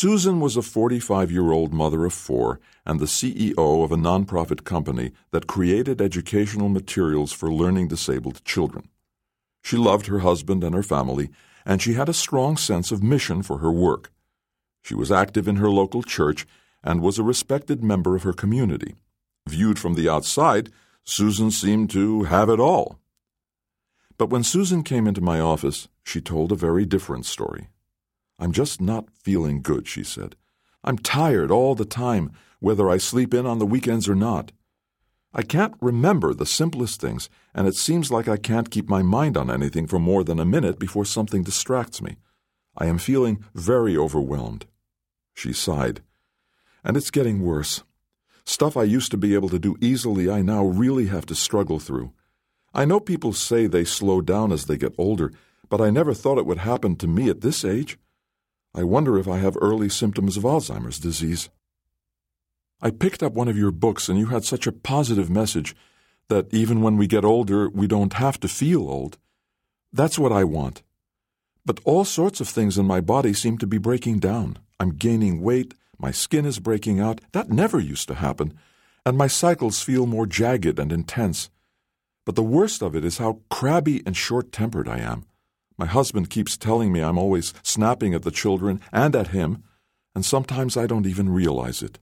Susan was a 45-year-old mother of 4 and the CEO of a nonprofit company that created educational materials for learning disabled children. She loved her husband and her family, and she had a strong sense of mission for her work. She was active in her local church and was a respected member of her community. Viewed from the outside, Susan seemed to have it all. But when Susan came into my office, she told a very different story. "I'm just not feeling good," she said. "I'm tired all the time, whether I sleep in on the weekends or not. I can't remember the simplest things, and it seems like I can't keep my mind on anything for more than a minute before something distracts me. I am feeling very overwhelmed." She sighed. "And it's getting worse. Stuff I used to be able to do easily, I now really have to struggle through. I know people say they slow down as they get older, but I never thought it would happen to me at this age. I wonder if I have early symptoms of Alzheimer's disease." "I picked up one of your books, and you had such a positive message that even when we get older, we don't have to feel old. That's what I want. But all sorts of things in my body seem to be breaking down. I'm gaining weight, my skin is breaking out. That never used to happen. And my cycles feel more jagged and intense. But the worst of it is how crabby and short-tempered I am. My husband keeps telling me I'm always snapping at the children and at him, and sometimes I don't even realize it."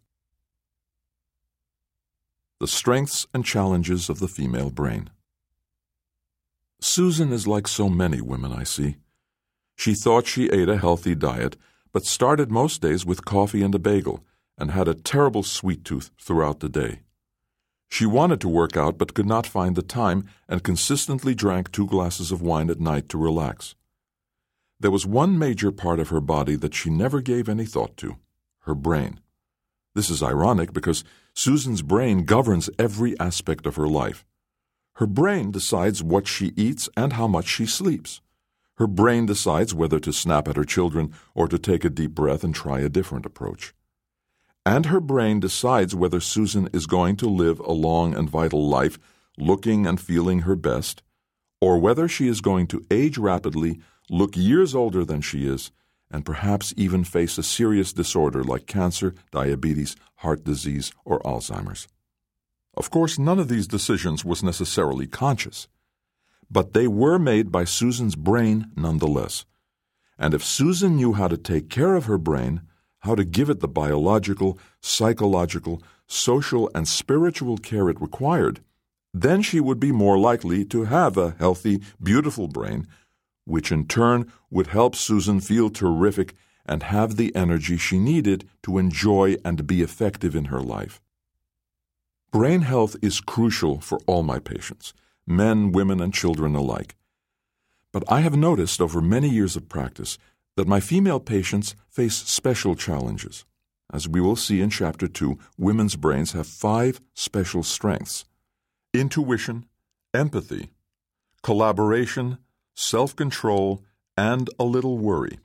The strengths and challenges of the female brain. Susan is like so many women I see. She thought she ate a healthy diet, but started most days with coffee and a bagel, and had a terrible sweet tooth throughout the day. She wanted to work out but could not find the time and consistently drank 2 glasses of wine at night to relax. There was one major part of her body that she never gave any thought to: her brain. This is ironic because Susan's brain governs every aspect of her life. Her brain decides what she eats and how much she sleeps. Her brain decides whether to snap at her children or to take a deep breath and try a different approach. And her brain decides whether Susan is going to live a long and vital life, looking and feeling her best, or whether she is going to age rapidly, look years older than she is, and perhaps even face a serious disorder like cancer, diabetes, heart disease, or Alzheimer's. Of course, none of these decisions was necessarily conscious, but they were made by Susan's brain nonetheless. And if Susan knew how to take care of her brain, how to give it the biological, psychological, social, and spiritual care it required, then she would be more likely to have a healthy, beautiful brain, which in turn would help Susan feel terrific and have the energy she needed to enjoy and be effective in her life. Brain health is crucial for all my patients, men, women, and children alike. But I have noticed over many years of practice that my female patients face special challenges. As we will see in Chapter 2, women's brains have 5 special strengths: intuition, empathy, collaboration, self-control, and a little worry.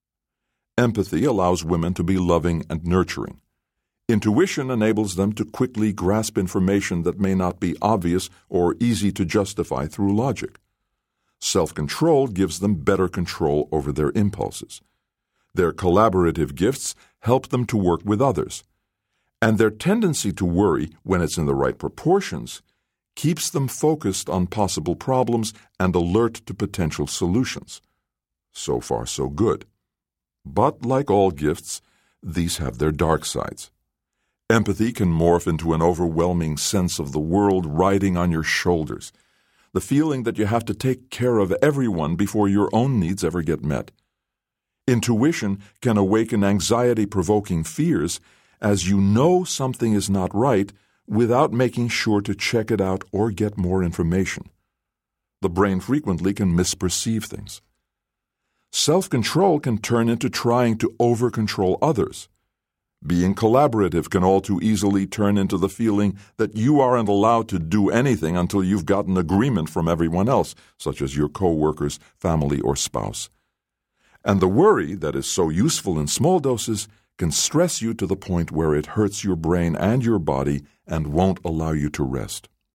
Empathy allows women to be loving and nurturing. Intuition enables them to quickly grasp information that may not be obvious or easy to justify through logic. Self-control gives them better control over their impulses. Their collaborative gifts help them to work with others. And their tendency to worry, when it's in the right proportions, keeps them focused on possible problems and alert to potential solutions. So far, so good. But like all gifts, these have their dark sides. Empathy can morph into an overwhelming sense of the world riding on your shoulders, the feeling that you have to take care of everyone before your own needs ever get met. Intuition can awaken anxiety-provoking fears as you know something is not right without making sure to check it out or get more information. The brain frequently can misperceive things. Self-control can turn into trying to over-control others. Being collaborative can all too easily turn into the feeling that you aren't allowed to do anything until you've gotten agreement from everyone else, such as your co-workers, family, or spouse. And the worry that is so useful in small doses can stress you to the point where it hurts your brain and your body and won't allow you to rest.